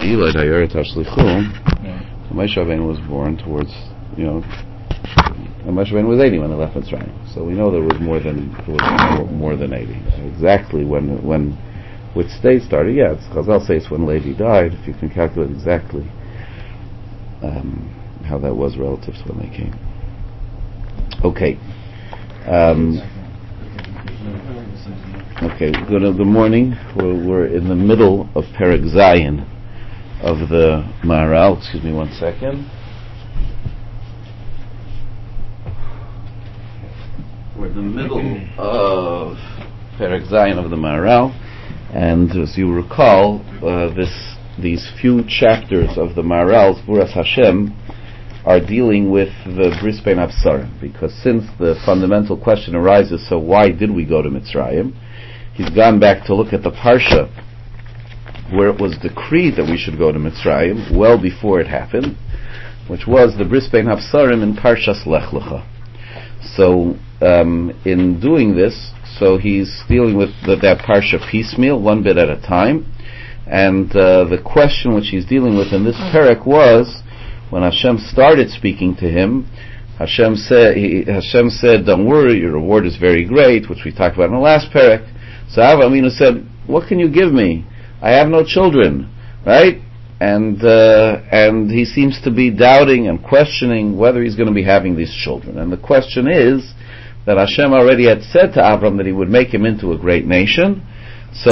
Eli Dayer Tashlichu, Moshe Rabbeinu was born towards, and Moshe Rabbeinu was 80 when he left Mitzrayim. So we know there was more than 80. Exactly when which stage started? Yeah, Chazal say it's when Levi died. If you can calculate exactly how that was relative to when they came. Okay. Good morning. We're in the middle of Perek Zayin of the Maharal. Excuse me 1 second. We're in the middle of Perek Zayin of the Maharal, and as you recall, these few chapters of the Maharal's Buras Hashem are dealing with the Bris Bein Absarim, because since the fundamental question arises, so why did we go to Mitzrayim? He's gone back to look at the Parsha where it was decreed that we should go to Mitzrayim well before it happened, which was the Bris Bein Absarim in Parshas Lech Lecha. So in doing this, so he's dealing with that Parsha piecemeal, one bit at a time, and the question which he's dealing with in this perek was, when Hashem started speaking to him, Hashem said, don't worry, your reward is very great, which we talked about in the last perek. So Avraham Avinu said, what can you give me? I have no children, right? And he seems to be doubting and questioning whether he's going to be having these children. And the question is that Hashem already had said to Avram that he would make him into a great nation,